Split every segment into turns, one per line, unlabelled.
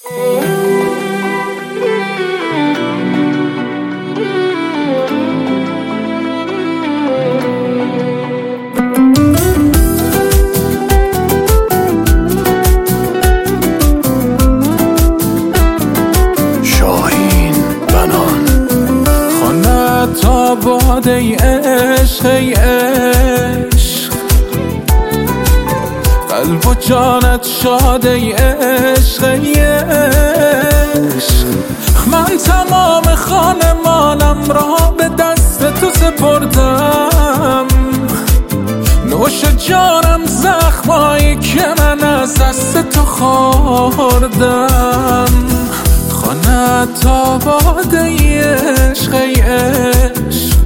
تا باد ای عشق ای عشق، قلب و جانت شاد ای عشق ای عشق. من تمام خانمانم را به دست تو سپردم، نوش جانم زخمایی که من از دست تو خوردم. خانه تا باد ای عشق ای عشق،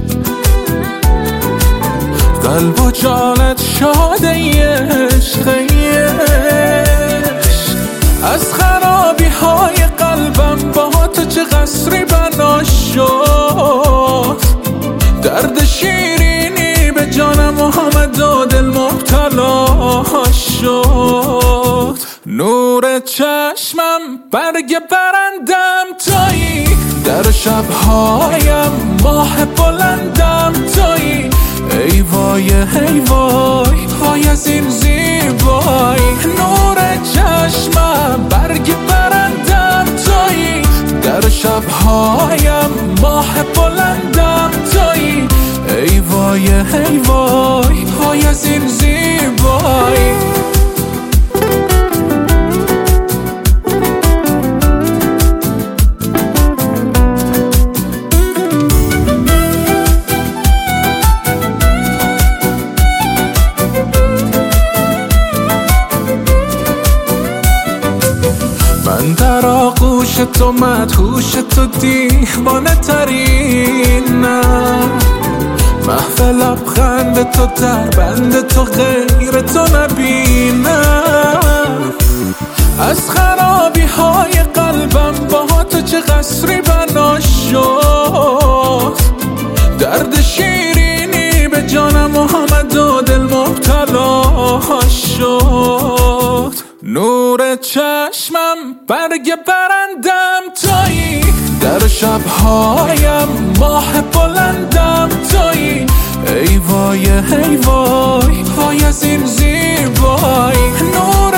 قلب و جانت شاد ای عشق ای عشق. از خرابی های قلبم با تو چه قصری بنا شد، درد شیرینی به جانم آمد و دل مبتلا شد. نور چشمم برگ برندم تویی، در شبهایم ماه بلندم تویی. ای وای ای وای وای از این زیبایی، نور چشمم برگ برندم تویی، در شبهایم ماه بلندم تویی. ای وای ای وای وای از این زیبایی. من در آغوش تو مدهوش تو دیوانه ترینم، محو لبخند تو در بند تو غیر تو نبینم. از خرابی های قلبم با تو چه قصری بنا شد، درد شیرینی به جانم آمد و دل مبتلا شد. نور چشمم برگ برندم تویی، در شبهایم ماه بلندم تویی. ای وای ای وای وای از این زیبایی، نور